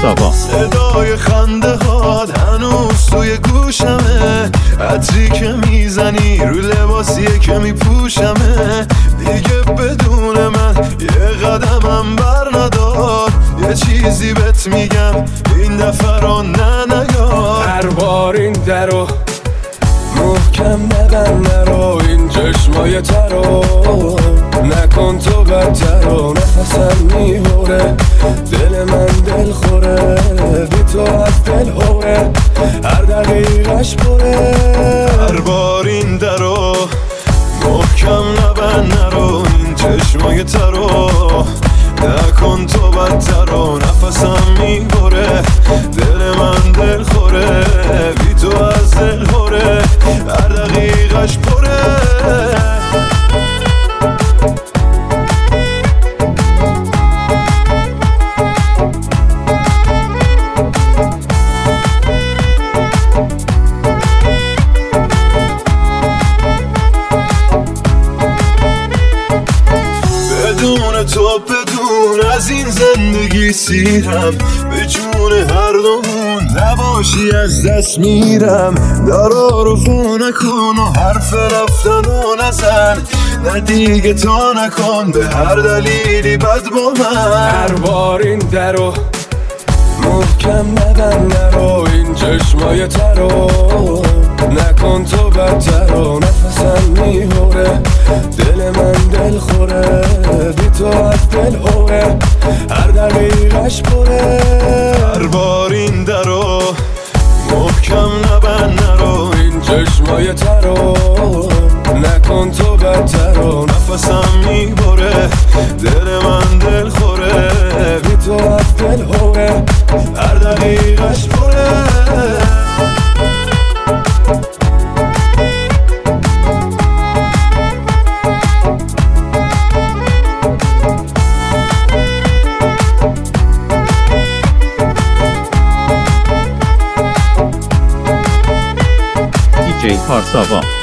پارساوا. صدای خنده هات هنوز توی گوشمه، عطری که میزنی رو لباسیه که میپوشمه. دیگه بدون من یه قدمم بر ندار، یه چیزی بهت میگم این دفعه رو نیار. هر بار این درو محکم نبند، نرو این چشمای ترو نکن تو بدتر و نفسم میهوره، دل من دل خوره بی تو از دل هوره، هر دقیقش پره. هر بار این درو محکم نبند، نرو این چشمای ترو نکن تو بدتر و نفسم میبره، دل من دل خوره بی تو از دل هوره، هر دقیقش پره. بدون تو بدون از این زندگی سیرم، به جون هر دومون نباشی از دست میرم. درا رو فو نکن و حرف رفتن و نزن، نه دیگه تا نکن به هر دلیلی بد با من. هر بار این درو محکم نبند، نرو این چشمای ترو نکن تو بدتر و نفسم میهوره، دل من دل خوره بی تو از دل هوره، هر دقیقش پره. هر بار این درو محکم نبند، نرو این چشمای ترو نکن تو بدتر و نفسم میبره، دل من دل خوره بی تو از دل هوره، هر دقیقش پره. DJ پارساوا.